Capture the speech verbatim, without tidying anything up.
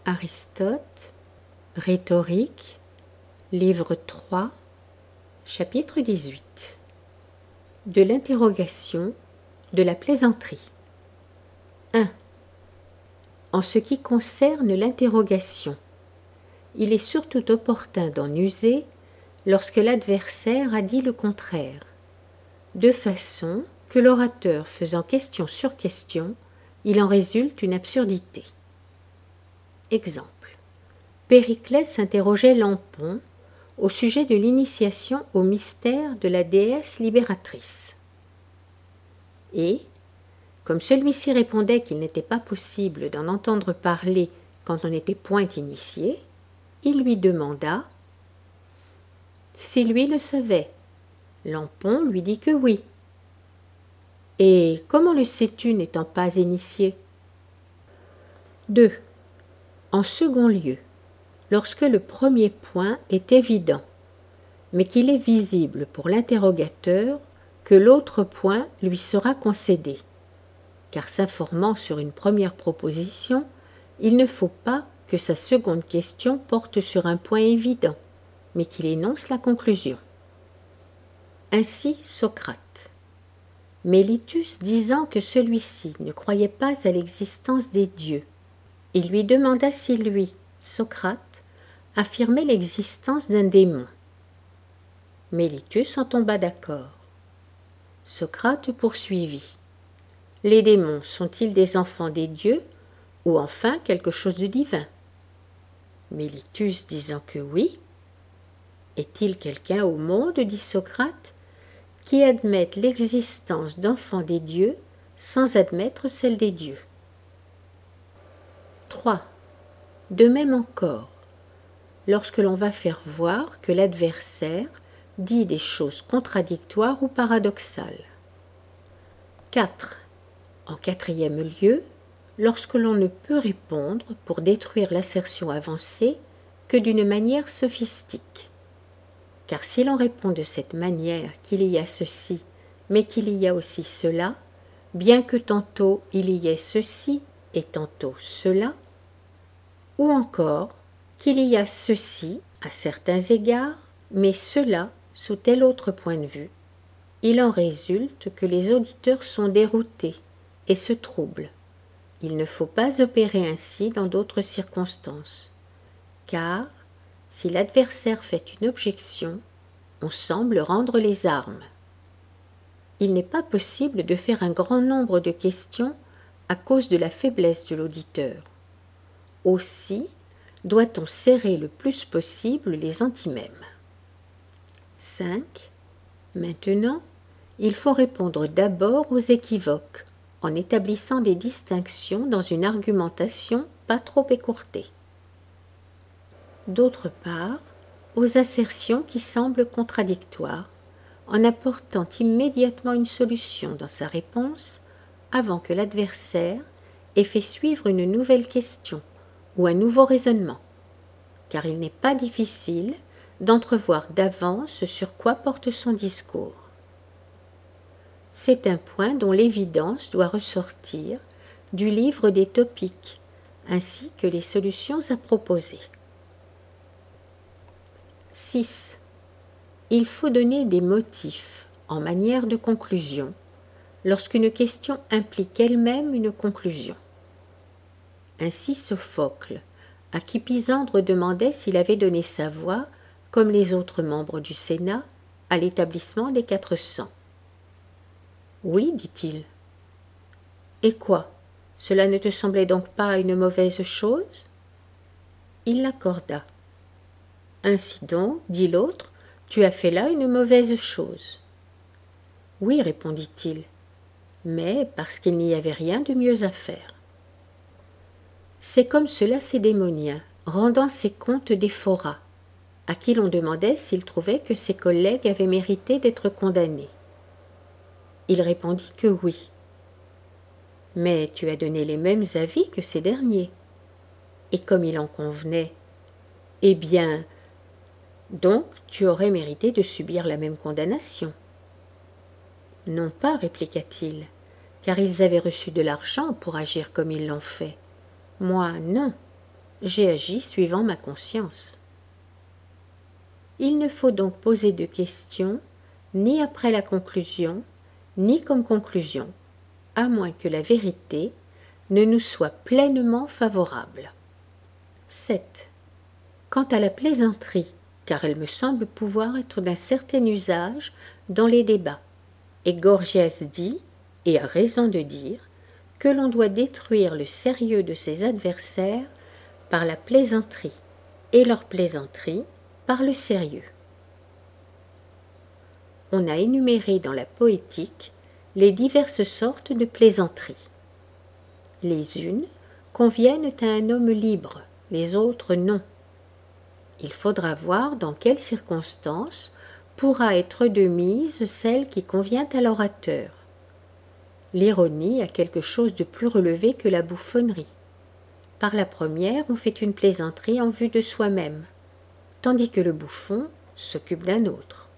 Aristote, Rhétorique, livre trois, chapitre dix-huit. De l'interrogation, de la plaisanterie. un. En ce qui concerne l'interrogation, il est surtout opportun d'en user lorsque l'adversaire a dit le contraire, de façon que l'orateur faisant question sur question, il en résulte une absurdité. Exemple. Périclès interrogeait Lampon au sujet de l'initiation au mystère de la déesse libératrice. Et, comme celui-ci répondait qu'il n'était pas possible d'en entendre parler quand on n'était point initié, il lui demanda si lui le savait. Lampon lui dit que oui. « Et comment le sais-tu n'étant pas initié ?» deux. En second lieu, lorsque le premier point est évident, mais qu'il est visible pour l'interrogateur que l'autre point lui sera concédé, car s'informant sur une première proposition, il ne faut pas que sa seconde question porte sur un point évident, mais qu'il énonce la conclusion. Ainsi Socrate. Mélitus disant que celui-ci ne croyait pas à l'existence des dieux, il lui demanda si lui, Socrate, affirmait l'existence d'un démon. Mélitus en tomba d'accord. Socrate poursuivit. Les démons sont-ils des enfants des dieux ou enfin quelque chose de divin? Mélitus disant que oui. Est-il quelqu'un au monde, dit Socrate, qui admette l'existence d'enfants des dieux sans admettre celle des dieux? trois. De même encore, lorsque l'on va faire voir que l'adversaire dit des choses contradictoires ou paradoxales. quatre. En quatrième lieu, lorsque l'on ne peut répondre pour détruire l'assertion avancée que d'une manière sophistique. Car si l'on répond de cette manière qu'il y a ceci, mais qu'il y a aussi cela, bien que tantôt il y ait ceci et tantôt cela, ou encore qu'il y a ceci à certains égards, mais cela sous tel autre point de vue, il en résulte que les auditeurs sont déroutés et se troublent. Il ne faut pas opérer ainsi dans d'autres circonstances, car si l'adversaire fait une objection, on semble rendre les armes. Il n'est pas possible de faire un grand nombre de questions à cause de la faiblesse de l'auditeur. Aussi, doit-on serrer le plus possible les antimèmes. cinq. Maintenant, il faut répondre d'abord aux équivoques, en établissant des distinctions dans une argumentation pas trop écourtée. D'autre part, aux assertions qui semblent contradictoires, en apportant immédiatement une solution dans sa réponse avant que l'adversaire ait fait suivre une nouvelle question ou un nouveau raisonnement, car il n'est pas difficile d'entrevoir d'avance sur quoi porte son discours. C'est un point dont l'évidence doit ressortir du livre des topiques, ainsi que les solutions à proposer. six. Il faut donner des motifs en manière de conclusion, lorsqu'une question implique elle-même une conclusion. Ainsi Sophocle, à qui Pisandre demandait s'il avait donné sa voix, comme les autres membres du Sénat, à l'établissement des quatre cents. Oui, dit-il. Et quoi? Cela ne te semblait donc pas une mauvaise chose? Il l'accorda. Ainsi donc, dit l'autre, tu as fait là une mauvaise chose. Oui, répondit-il, mais parce qu'il n'y avait rien de mieux à faire. C'est comme ce lacédémonien, rendant ses comptes d'Éphora, à qui l'on demandait s'il trouvait que ses collègues avaient mérité d'être condamnés. Il répondit que oui. Mais tu as donné les mêmes avis que ces derniers. Et comme il en convenait, eh bien, donc tu aurais mérité de subir la même condamnation. Non pas, répliqua-t-il, car ils avaient reçu de l'argent pour agir comme ils l'ont fait. Moi, non. j'ai agi suivant ma conscience. Il ne faut donc poser de questions ni après la conclusion, ni comme conclusion, à moins que la vérité ne nous soit pleinement favorable. sept. Quant à la plaisanterie, car elle me semble pouvoir être d'un certain usage dans les débats, et Gorgias dit, et a raison de dire, que l'on doit détruire le sérieux de ses adversaires par la plaisanterie, et leur plaisanterie par le sérieux. On a énuméré dans la poétique les diverses sortes de plaisanteries. Les unes conviennent à un homme libre, les autres non. Il faudra voir dans quelles circonstances pourra être de mise celle qui convient à l'orateur. L'ironie a quelque chose de plus relevé que la bouffonnerie. Par la première, on fait une plaisanterie en vue de soi-même, tandis que le bouffon s'occupe d'un autre.